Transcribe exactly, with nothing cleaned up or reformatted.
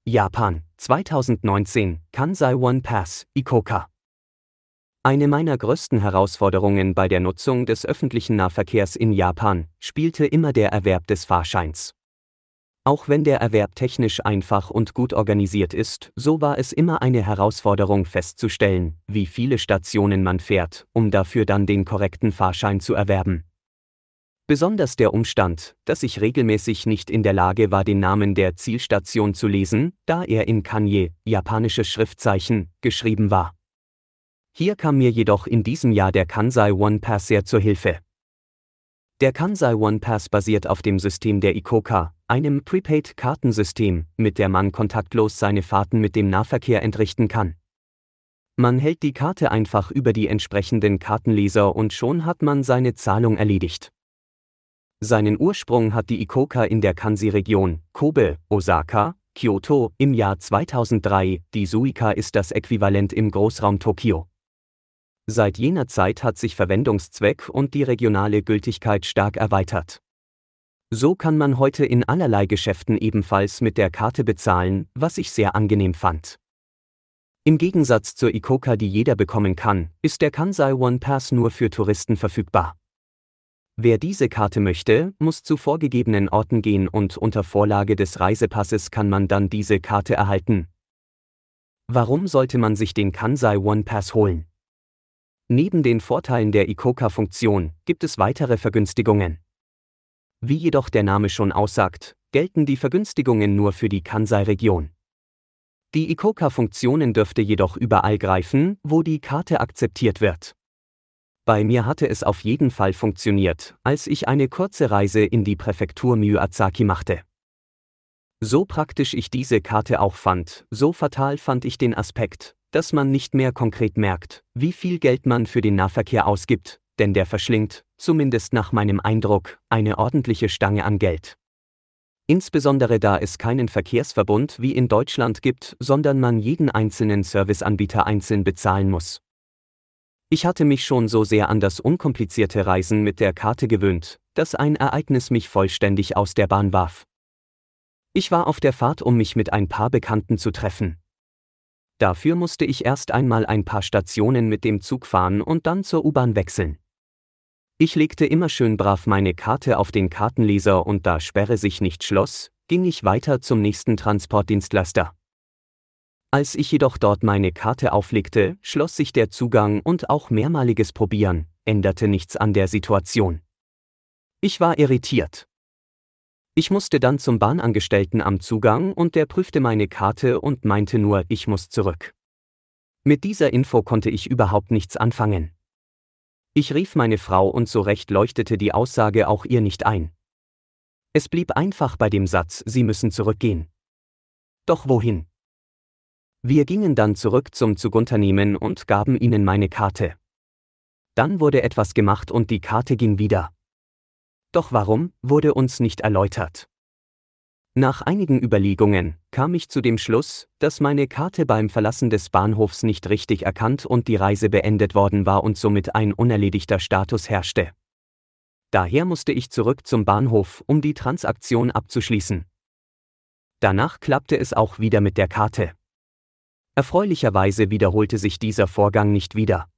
Japan, zweitausendneunzehn, Kansai One Pass, Ikoka. Eine meiner größten Herausforderungen bei der Nutzung des öffentlichen Nahverkehrs in Japan spielte immer der Erwerb des Fahrscheins. Auch wenn der Erwerb technisch einfach und gut organisiert ist, so war es immer eine Herausforderung festzustellen, wie viele Stationen man fährt, um dafür dann den korrekten Fahrschein zu erwerben. Besonders der Umstand, dass ich regelmäßig nicht in der Lage war, den Namen der Zielstation zu lesen, da er in Kanji, japanisches Schriftzeichen, geschrieben war. Hier kam mir jedoch in diesem Jahr der Kansai One Pass sehr zur Hilfe. Der Kansai One Pass basiert auf dem System der Ikoka, einem Prepaid-Kartensystem, mit der man kontaktlos seine Fahrten mit dem Nahverkehr entrichten kann. Man hält die Karte einfach über die entsprechenden Kartenleser und schon hat man seine Zahlung erledigt. Seinen Ursprung hat die Ikoka in der Kansi-Region, Kobe, Osaka, Kyoto, im Jahr zweitausenddrei, die Suica ist das Äquivalent im Großraum Tokio. Seit jener Zeit hat sich Verwendungszweck und die regionale Gültigkeit stark erweitert. So kann man heute in allerlei Geschäften ebenfalls mit der Karte bezahlen, was ich sehr angenehm fand. Im Gegensatz zur Ikoka, die jeder bekommen kann, ist der Kansai One Pass nur für Touristen verfügbar. Wer diese Karte möchte, muss zu vorgegebenen Orten gehen und unter Vorlage des Reisepasses kann man dann diese Karte erhalten. Warum sollte man sich den Kansai One Pass holen? Neben den Vorteilen der Ikoka-Funktion gibt es weitere Vergünstigungen. Wie jedoch der Name schon aussagt, gelten die Vergünstigungen nur für die Kansai-Region. Die Ikoka-Funktionen dürfte jedoch überall greifen, wo die Karte akzeptiert wird. Bei mir hatte es auf jeden Fall funktioniert, als ich eine kurze Reise in die Präfektur Miyazaki machte. So praktisch ich diese Karte auch fand, so fatal fand ich den Aspekt, dass man nicht mehr konkret merkt, wie viel Geld man für den Nahverkehr ausgibt, denn der verschlingt, zumindest nach meinem Eindruck, eine ordentliche Stange an Geld. Insbesondere da es keinen Verkehrsverbund wie in Deutschland gibt, sondern man jeden einzelnen Serviceanbieter einzeln bezahlen muss. Ich hatte mich schon so sehr an das unkomplizierte Reisen mit der Karte gewöhnt, dass ein Ereignis mich vollständig aus der Bahn warf. Ich war auf der Fahrt, um mich mit ein paar Bekannten zu treffen. Dafür musste ich erst einmal ein paar Stationen mit dem Zug fahren und dann zur U-Bahn wechseln. Ich legte immer schön brav meine Karte auf den Kartenleser und da Sperre sich nicht schloss, ging ich weiter zum nächsten Transportdienstleister. Als ich jedoch dort meine Karte auflegte, schloss sich der Zugang und auch mehrmaliges Probieren änderte nichts an der Situation. Ich war irritiert. Ich musste dann zum Bahnangestellten am Zugang und der prüfte meine Karte und meinte nur, ich muss zurück. Mit dieser Info konnte ich überhaupt nichts anfangen. Ich rief meine Frau und so recht leuchtete die Aussage auch ihr nicht ein. Es blieb einfach bei dem Satz, Sie müssen zurückgehen. Doch wohin? Wir gingen dann zurück zum Zugunternehmen und gaben ihnen meine Karte. Dann wurde etwas gemacht und die Karte ging wieder. Doch warum, wurde uns nicht erläutert. Nach einigen Überlegungen kam ich zu dem Schluss, dass meine Karte beim Verlassen des Bahnhofs nicht richtig erkannt und die Reise beendet worden war und somit ein unerledigter Status herrschte. Daher musste ich zurück zum Bahnhof, um die Transaktion abzuschließen. Danach klappte es auch wieder mit der Karte. Erfreulicherweise wiederholte sich dieser Vorgang nicht wieder.